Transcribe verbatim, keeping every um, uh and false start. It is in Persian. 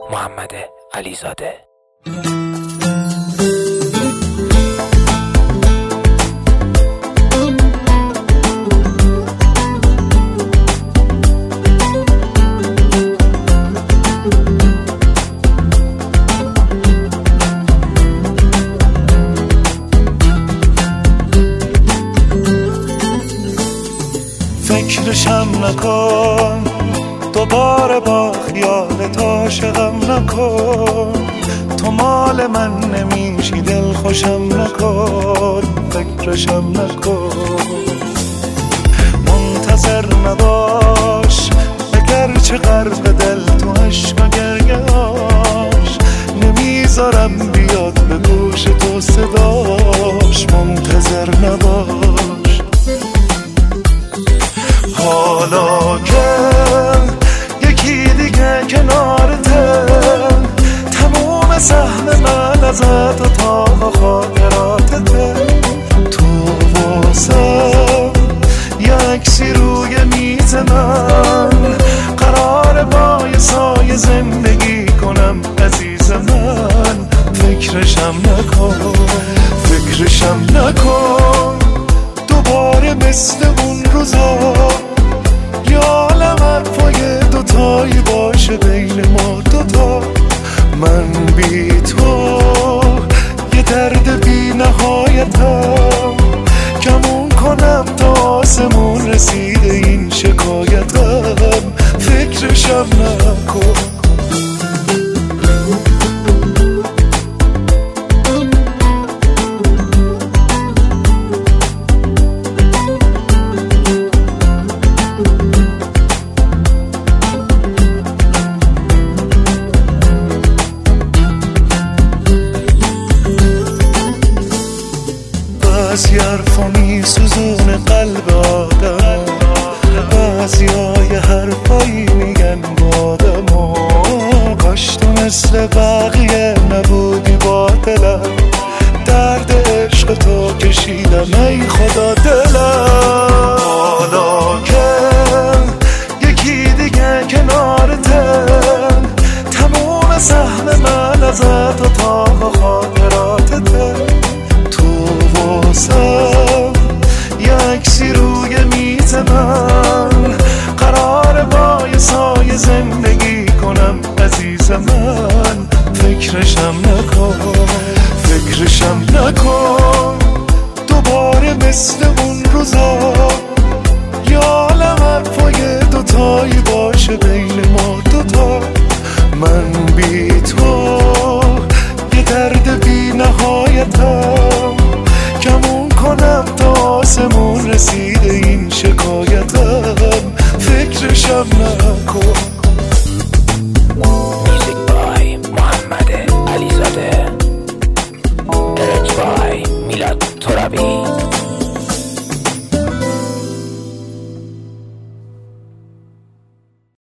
محمد علیزاده. فکرشم نکن دوباره با خیالت عاشقم نکن، تو مال من نمیشی دل خوشم نکن، فکرشم نکن. منتظر نباش اگرچه غرق دل تو عشق و گریه‌اش، نمیذارم بیاد به گوش تو صداش. منتظر نباش حالا که یکی دیگه کنارته، تموم سهم من ازت و تا خاطراتته. تو واسم یکسی روی میز من، قرار با یه سایه زندگی کنم عزیز من. فکرشم نکن فکرشم نکن دوباره مثل اون روزا، یه عالم حرفای دوتایی باشه بین ما دوتا. من بی تو یه درد بی نهایتم، کمون کنم تا آسمون رسیده این شکایتم. فکرشم نکن بعضی حرفا میسوزونه قلب آدم، بعضی های حرفایی میگن با آدم. کاش تو مثل بقیه نبودی با دلم، درد عشق تو کشیدم ای خدا دلم. حالا که یکی دیگه کنارته، تموم سهم من ازت و تا خاطراتته. واسم یکسی روی میز من، قرار با یه سایه زندگی کنم عزیز من. فکرشم نکن فکرشم نکن دوباره مثل اون روزا، یه عالم حرفای دوتایی باشه بین ما دوتا.